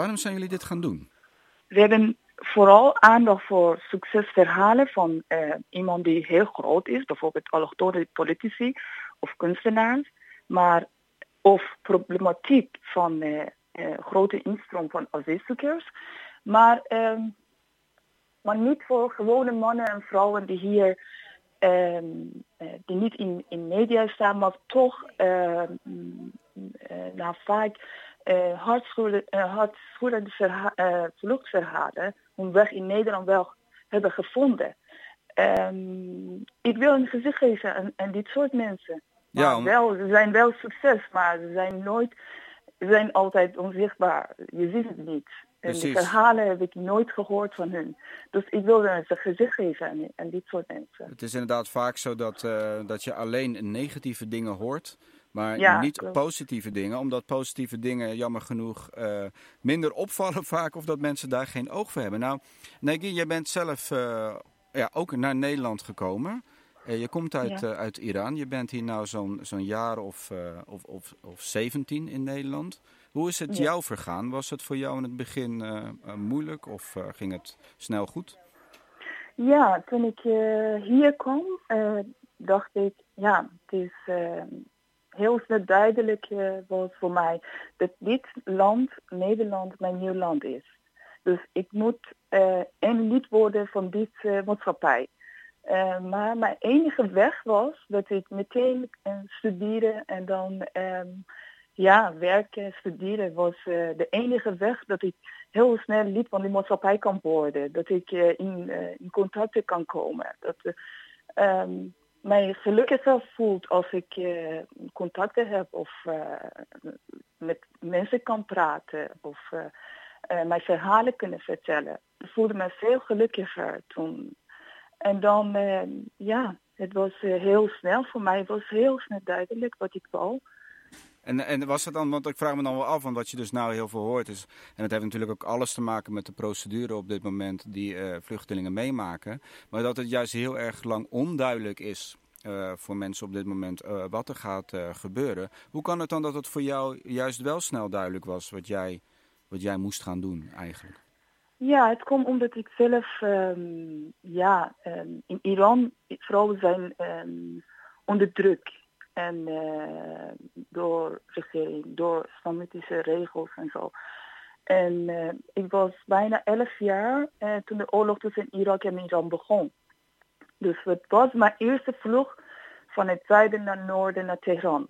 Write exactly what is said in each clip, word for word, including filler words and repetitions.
Waarom zijn jullie dit gaan doen? We hebben vooral aandacht voor succesverhalen van uh, iemand die heel groot is, bijvoorbeeld allochtone politici of kunstenaars, maar of problematiek van uh, uh, grote instroom van asielzoekers, maar, uh, maar niet voor gewone mannen en vrouwen die hier uh, uh, die niet in, in media staan, maar toch uh, uh, nou, vaak uh, hartstochtelijke uh, hartstochtelijke verha- uh, vluchtverhalen hun weg in Nederland wel hebben gevonden. Um, ik wil een gezicht geven aan, aan dit soort mensen. Maar Ja, om... wel, ze zijn wel succes, maar ze zijn nooit, ze zijn altijd onzichtbaar. Je ziet het niet. En de verhalen heb ik nooit gehoord van hun. Dus ik wilde een gezicht geven aan, aan dit soort mensen. Het is inderdaad vaak zo dat, uh, dat je alleen negatieve dingen hoort, maar ja, niet klopt. positieve dingen. Omdat positieve dingen, jammer genoeg, uh, minder opvallen vaak of dat mensen daar geen oog voor hebben. Nou, Negin, jij bent zelf uh, ja, ook naar Nederland gekomen. Uh, je komt uit, ja. uh, uit Iran. Je bent hier nou zo'n, zo'n jaar of, uh, of, of, of zeventien in Nederland. Hoe is het ja. jou vergaan? Was het voor jou in het begin uh, uh, moeilijk of uh, ging het snel goed? Ja, toen ik uh, hier kwam, uh, dacht ik, ja, het is uh, heel snel duidelijk uh, was voor mij dat dit land, Nederland, mijn nieuw land is. Dus ik moet uh, een lid worden van dit uh, maatschappij. Uh, maar mijn enige weg was dat ik meteen uh, studeerde en dan um, ja, werken, studeren was uh, de enige weg dat ik heel snel lid van die maatschappij kan worden. Dat ik uh, in, uh, in contacten kan komen. Dat uh, um, mij gelukkiger voelt als ik uh, contacten heb of uh, met mensen kan praten of uh, uh, mijn verhalen kunnen vertellen. Ik voelde me veel gelukkiger toen. En dan, uh, ja, het was uh, heel snel voor mij. Het was heel snel duidelijk wat ik wou. En, en was het dan, want ik vraag me dan wel af, want wat je dus nou heel veel hoort is, en het heeft natuurlijk ook alles te maken met de procedure op dit moment die uh, vluchtelingen meemaken, maar dat het juist heel erg lang onduidelijk is uh, voor mensen op dit moment uh, wat er gaat uh, gebeuren. Hoe kan het dan dat het voor jou juist wel snel duidelijk was wat jij, wat jij moest gaan doen eigenlijk? Ja, het komt omdat ik zelf, um, ja, um, in Iran, vrouwen zijn um, onder druk. En uh, door regering, door islamitische regels en zo. En uh, ik was bijna elf jaar uh, toen de oorlog tussen Irak en Iran begon. Dus het was mijn eerste vlucht van het zuiden naar noorden naar Teheran.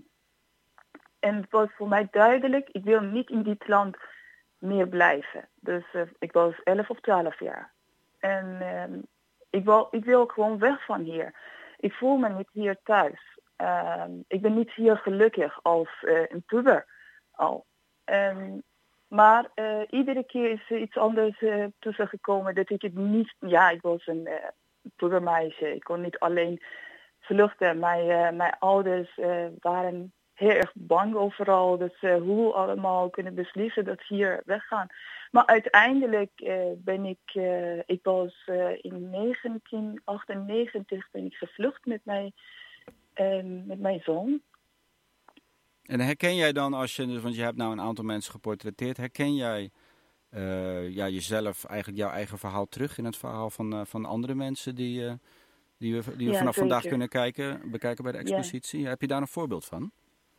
En het was voor mij duidelijk, ik wil niet in dit land meer blijven. Dus uh, ik was elf of twaalf jaar. En uh, ik, wil, ik wil gewoon weg van hier. Ik voel me niet hier thuis. Uh, ik ben niet hier gelukkig als uh, een puber al. Um, maar uh, iedere keer is er iets anders uh, tussen gekomen dat ik het niet... Ja, ik was een uh, pubermeisje. Ik kon niet alleen vluchten. Mijn, uh, mijn ouders uh, waren heel erg bang overal. Dat ze hoe allemaal kunnen beslissen dat ze hier weggaan. Maar uiteindelijk uh, ben ik... Uh, ik was uh, in negentien achtennegentig ben ik gevlucht met mijn... Uh, met mijn zoon. En herken jij dan, als je, want je hebt nou een aantal mensen geportretteerd, herken jij uh, ja, jezelf, eigenlijk jouw eigen verhaal terug in het verhaal van, uh, van andere mensen die, uh, die we, die we ja, vanaf zeker. vandaag kunnen kijken, bekijken bij de expositie? Ja. Heb je daar een voorbeeld van?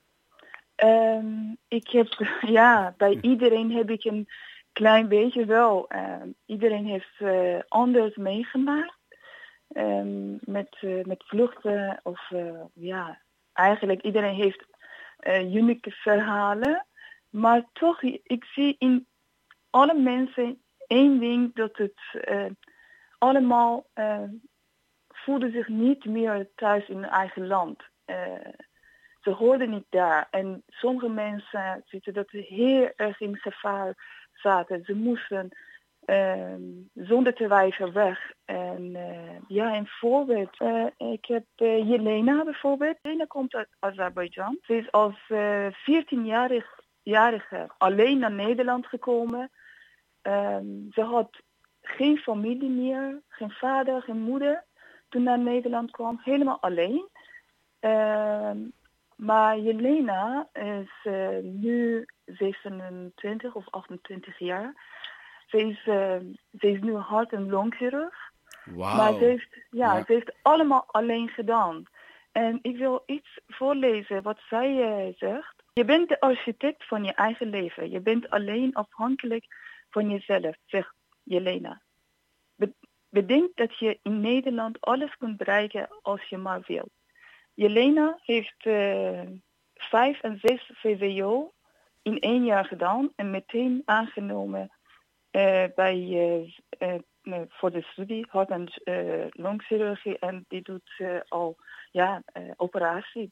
Um, ik heb, ja, bij iedereen heb ik een klein beetje wel. Uh, iedereen heeft uh, anders meegemaakt. Um, met, uh, met vluchten of uh, ja, eigenlijk iedereen heeft uh, unieke verhalen. Maar toch, ik zie in alle mensen één ding dat het uh, allemaal uh, voelden zich niet meer thuis in hun eigen land. Uh, ze hoorden niet daar. En sommige mensen zitten dat ze heel erg in gevaar zaten. Ze moesten Uh, zonder te wijzen weg. En uh, ja, een voorbeeld. Uh, ik heb uh, Jelena bijvoorbeeld. Jelena komt uit Azerbeidzjan. Ze is als uh, veertienjarige alleen naar Nederland gekomen. Um, ze had geen familie meer, geen vader, geen moeder. Toen naar Nederland kwam, helemaal alleen. Uh, Maar Jelena is uh, nu zevenentwintig of achtentwintig jaar. Ze is, uh, ze is nu hart- en longchirurg. Wauw. Maar ze heeft, ja, Ja. ze heeft allemaal alleen gedaan. En ik wil iets voorlezen wat zij uh, zegt. Je bent de architect van je eigen leven. Je bent alleen afhankelijk van jezelf, zegt Jelena. Be- bedenk dat je in Nederland alles kunt bereiken als je maar wilt. Jelena heeft uh, vijf en zes V W O in één jaar gedaan en meteen aangenomen uh, bij, uh, uh, voor de studie hart- en uh, longchirurgie en die doet uh, al ja, uh, operatie